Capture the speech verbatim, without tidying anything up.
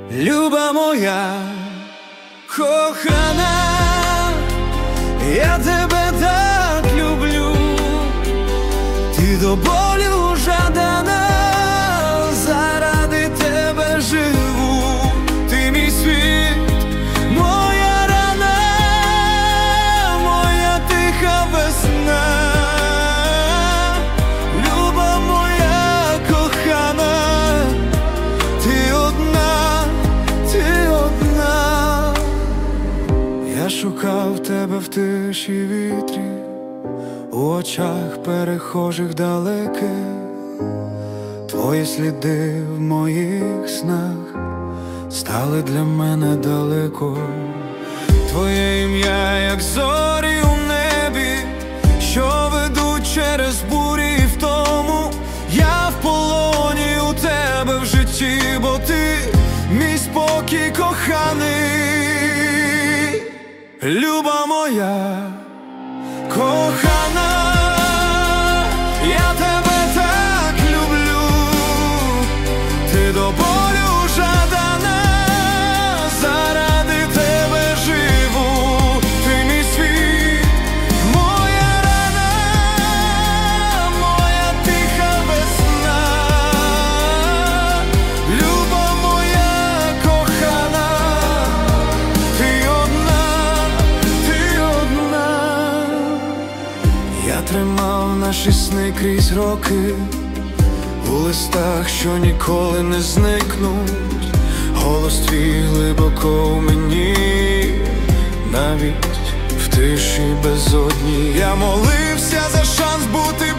Люба моя, кохана, я тебе так люблю, ти до болю жадана, заради тебе живу, ти мій світ, моя рана, моя тиха весна. Люба моя кохана, ти одна, ти одна. Я шукав тебе в тиші вітрі, у очах перехожих далеких, твої сліди в моїх снах стали для мене далеко. Твоє ім'я, як зорі у небі, що ведуть через бурі і втому. Я в полоні у тебе в житті, бо ти мій спокій коханий. Люба моя, кохана, я тебе так люблю, ти до болю жадана, заради тебе живу, ти мій світ, моя рана, моя тиха весна. Люба моя кохана, ти одна, ти одна. Я тримав наші сни крізь роки, у листах, що ніколи не зникнуть. Голос твій глибоко в мені, навіть в тиші безодні. Я молився за шанс бути